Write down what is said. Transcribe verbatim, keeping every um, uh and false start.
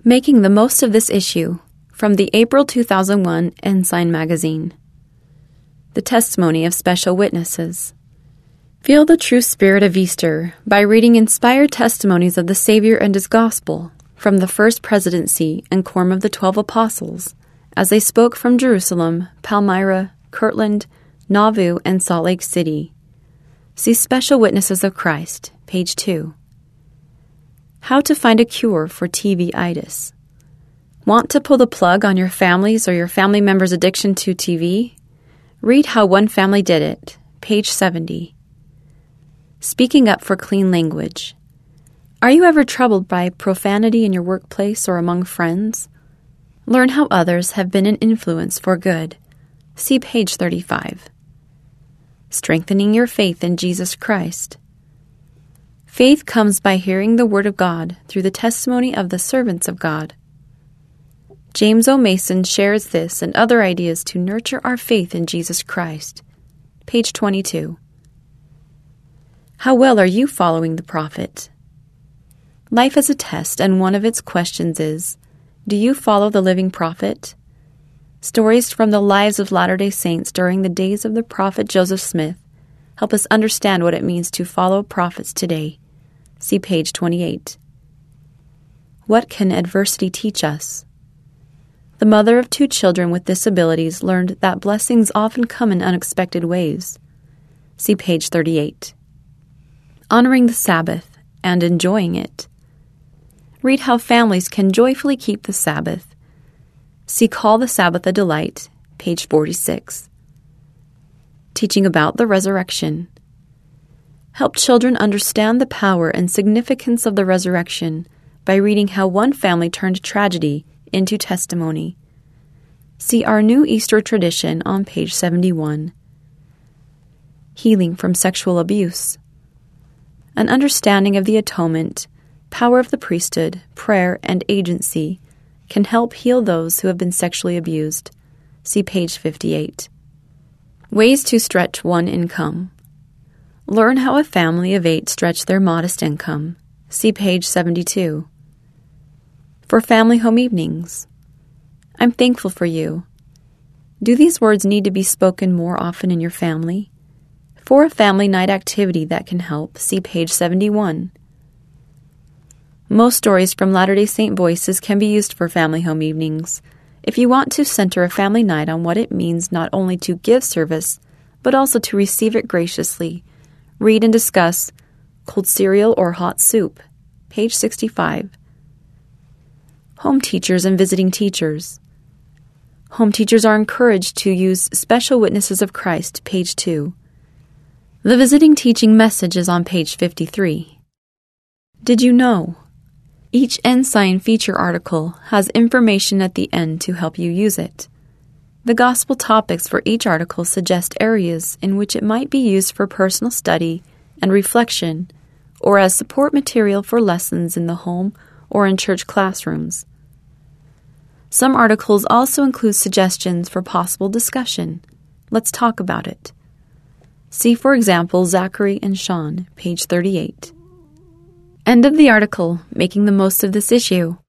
Making the most of this issue, from the April two thousand one Ensign magazine. The testimony of special witnesses. Feel the true spirit of Easter by reading inspired testimonies of the Savior and His Gospel from the First Presidency and Quorum of the Twelve Apostles, as they spoke from Jerusalem, Palmyra, Kirtland, Nauvoo, and Salt Lake City. See Special Witnesses of Christ, page two. How to find a cure for T V-itis. Want to pull the plug on your family's or your family member's addiction to T V? Read How One Family Did It, page seventy. Speaking up for clean language. Are you ever troubled by profanity in your workplace or among friends? Learn how others have been an influence for good. See page thirty-five. Strengthening your faith in Jesus Christ. Faith comes by hearing the Word of God through the testimony of the servants of God. James O. Mason shares this and other ideas to nurture our faith in Jesus Christ. Page twenty-two. How well are you following the prophet? Life is a test, and one of its questions is, do you follow the living prophet? Stories from the lives of Latter-day Saints during the days of the prophet Joseph Smith help us understand what it means to follow prophets today. See page twenty-eight. What can adversity teach us? The mother of two children with disabilities learned that blessings often come in unexpected ways. See page thirty-eight. Honoring the Sabbath and enjoying it. Read how families can joyfully keep the Sabbath. See Call the Sabbath a Delight, page forty-six. Teaching about the resurrection. Help children understand the power and significance of the resurrection by reading how one family turned tragedy into testimony. See Our New Easter Tradition on page seventy-one. Healing from sexual abuse. An understanding of the atonement, power of the priesthood, prayer, and agency can help heal those who have been sexually abused. See page fifty-eight. Ways to stretch one income. Learn how a family of eight stretch their modest income. See page seventy-two. For family home evenings. I'm thankful for you. Do these words need to be spoken more often in your family? For a family night activity that can help, see page seventy-one. Most stories from Latter-day Saint voices can be used for family home evenings. If you want to center a family night on what it means not only to give service, but also to receive it graciously, read and discuss Cold Cereal or Hot Soup, page sixty-five. Home teachers and visiting teachers. Home teachers are encouraged to use Special Witnesses of Christ, page two. The visiting teaching message is on page fifty-three. Did you know? Each Ensign feature article has information at the end to help you use it. The gospel topics for each article suggest areas in which it might be used for personal study and reflection, or as support material for lessons in the home or in church classrooms. Some articles also include suggestions for possible discussion. Let's talk about it. See, for example, Zachary and Sean, page thirty-eight. End of the article, Making the Most of This Issue.